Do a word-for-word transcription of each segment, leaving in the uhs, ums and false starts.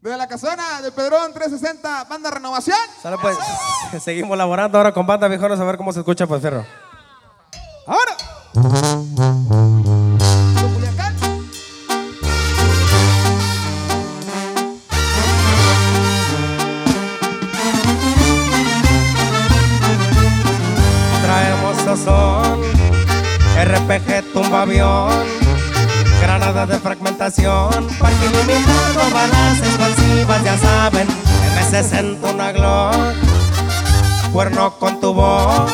De la casona de Pedrón trescientos sesenta, Banda Renovación. Sale pues, seguimos laborando ahora con banda viejones a ver cómo se escucha pues fierro. Ahora. Culiacán. Traemos sazón, R P G tumba avión, granadas de fragmentación, parque ilimitado, balas expansivas, ya saben, M sesenta una Glock, cuerno con tubo,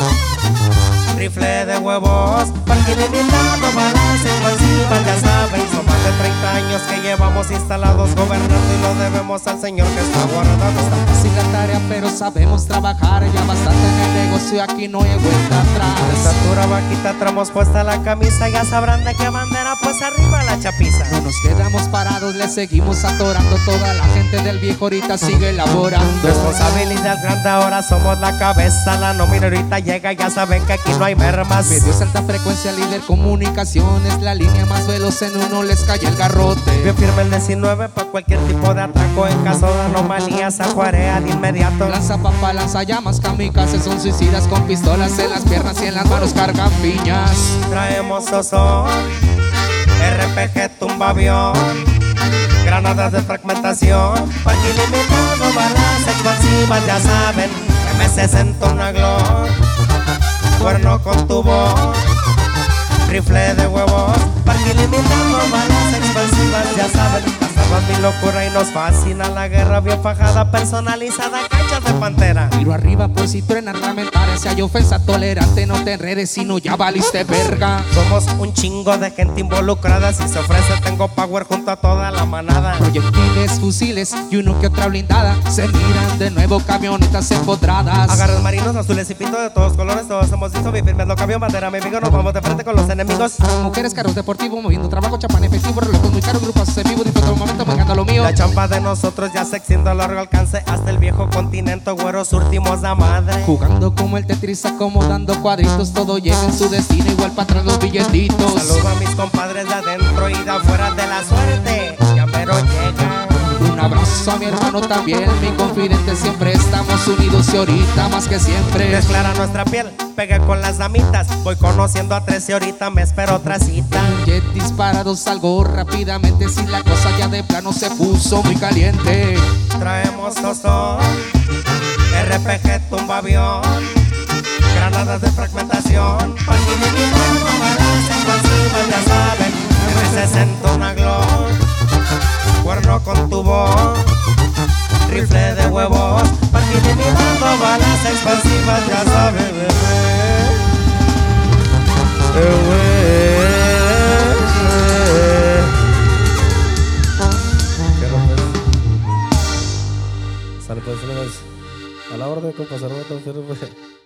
rifle de huevos, parque ilimitado, balas expansivas, ya saben, son más de treinta años que llevamos instalados gobernando y lo debemos al Señor que está guardando. Sin la tarea pero sabemos trabajar, ya bastante en el negocio, aquí no hay vuelta atrás. De estatura bajita traemos puesta la camisa, ya sabrán de qué bandera, pues arriba la chapiza. No nos quedamos parados, le seguimos atorando, toda la gente del viejo ahorita sigue laborando. Responsabilidad grande, ahora somos la cabeza, la nómina ahorita llega, ya saben que aquí no hay mermas. Medios alta frecuencia, líder comunicaciones, la línea más veloz, en uno les cae el garrote. Bien firme el diecinueve pa' cualquier tipo de atraco, en caso de anomalías acuarea de inmediato. Lanza papa, lanza llamas, kamikazes son suicidas con pistolas en las piernas y en las manos cargan piñas. Traemos oso, R P G tumba avión, granadas de fragmentación, parque ilimitado, balas expansivas, ya saben, M sesenta una Glock, cuerno con tubo, rifle de huevos, parque ilimitado, balas expansivas, ya saben. Mi locura y nos fascina la guerra bien fajada, personalizada, canchas de pantera. Tiro arriba por si truena reglamentaria, si hay ofensa tolerante no te enredes, sino ya valiste verga. Somos un chingo de gente involucrada, si se ofrece tengo power junto a toda la manada. Proyectiles, fusiles y uno que otra blindada, se miran de nuevo camionetas empotradas. Agarras marinos azules y pinto de todos colores, todos hemos visto bien firmes, no camión bandera, mi amigo, nos vamos de frente con los enemigos. Mujeres, carros deportivos, moviendo trabajo, champán efectivo, relojes muy caros, grupos en vivo, disfruta un momento, me encanta lo mío. La champa de nosotros ya se extiende a largo alcance hasta el viejo continente, güeros últimos la madre. Jugando como el Tetris, acomodando cuadritos, todo llega en su destino, igual para atrás los billetitos. Saludo a mis compadres de adentro y de afuera de la suerte, ya mero llega. Un abrazo a mi hermano también, mi confidente, siempre estamos unidos y ahorita más que siempre. Desclara nuestra piel, pegué con las damitas, voy conociendo a trece, ahorita me espero otra cita. Jet disparado, salgo rápidamente, si la cosa ya de plano se puso muy caliente. Traemos oso, R P G tumba avión, granadas de fragmentación, parque ilimitado, balas expansivas, ya saben, M sesenta una Glock, cuerno con tubo, rifle de huevos, parque ilimitado, balas expansivas, ya saben, bebé. Sale pues, a la orden, compa, se